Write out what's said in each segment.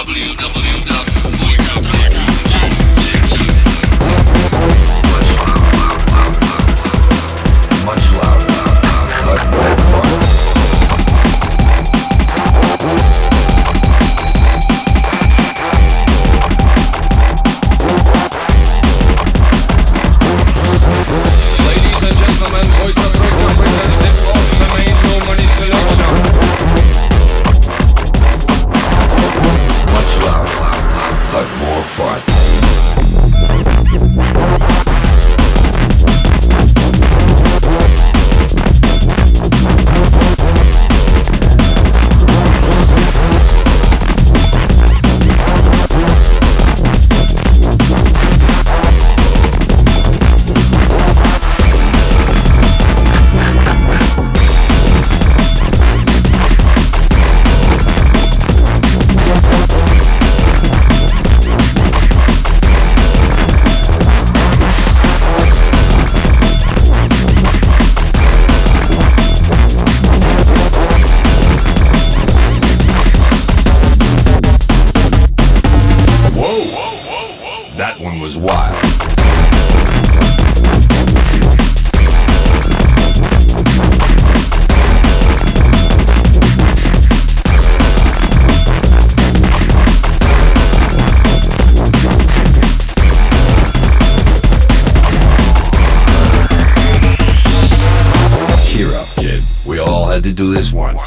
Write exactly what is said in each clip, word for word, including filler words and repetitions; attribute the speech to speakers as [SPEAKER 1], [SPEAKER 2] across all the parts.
[SPEAKER 1] w w dot voika dot com.
[SPEAKER 2] Much louder, but more fun.
[SPEAKER 3] Ladies and gentlemen, Voika Troika presents the awesome Ain't No Money selection.
[SPEAKER 2] Much louder, but more fun. That one was wild. Cheer up, kid. We all had to do this once.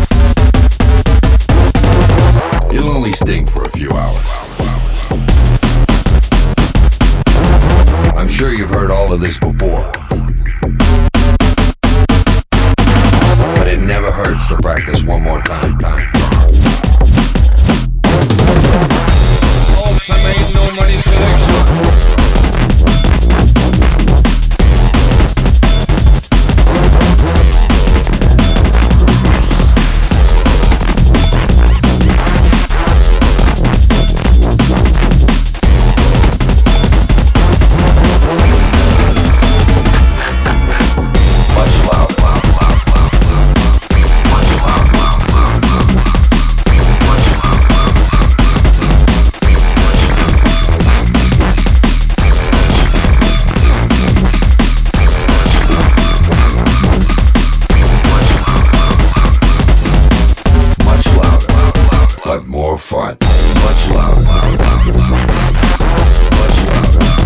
[SPEAKER 2] It'll only sting for a few hours. I'm sure you've heard all of this before, but it never hurts to practice one more time. time.
[SPEAKER 3] Awesome Ain't No Money selection.
[SPEAKER 2] But more fun. Much louder. Much louder.